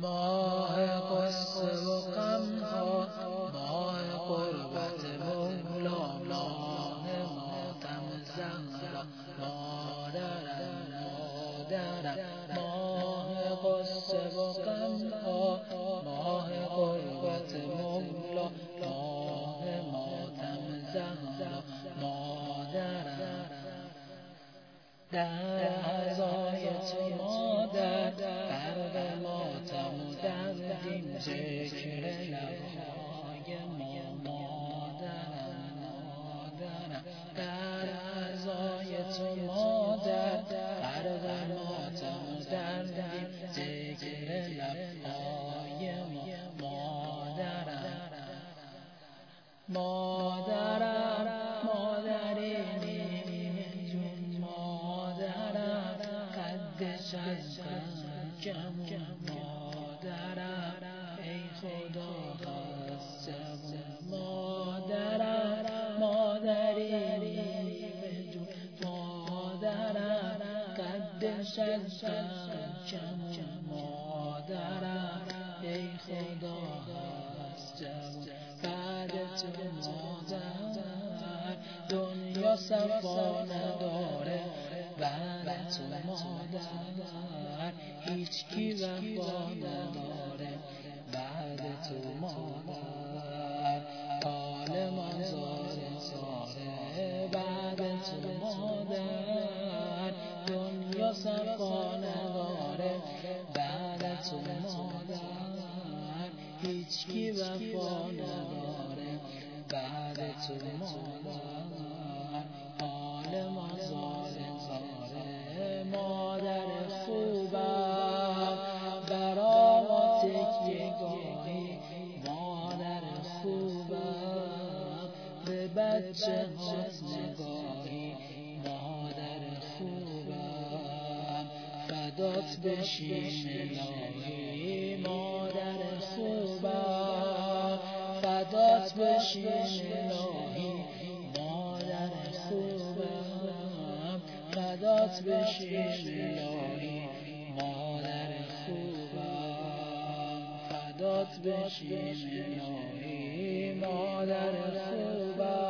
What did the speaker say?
ماه قصه و غمها، ماه قربت مولا، ماه ماتم زهرا، مادرم مادرم. ماه قصه و غمها، ماه قربت مولا، ماه ماتم زهرا، مادرم. در عزای تو مادر غرق ماتم و دردیم، ذکر لبهای ما مادرم مادرم. در عزای تو مادر غرق ماتم و دردیم، ذکر لبهای ما مادرم مادرم. مادری قدش از جم مادرم، ای خدا هست جوان مادرم. مادری بدون مادرم، قدش از جم مادرم، ای خدا هست جوان. بعد تو مادر دنیا صفا نداره، بعد تو مادر هیچ کی وفا نداره، بعد تو مادر حال من زاره زاره. بعد تو مادر دنیا صفا نداره، بعد تو مادر هیچ کی وفا نداره، بعد تو مادر حال من زاره زاره. مادر خوبم برام تکیه گاهی، مادر خوبم به بچه هات نگاهی، مادر خوبم فدات بشین الهی. مادر خوبم فدات بشین الهی، مادر خوبم فدات بشین الهی. مادر خوبم فدات بشین الهی، مادر خوبم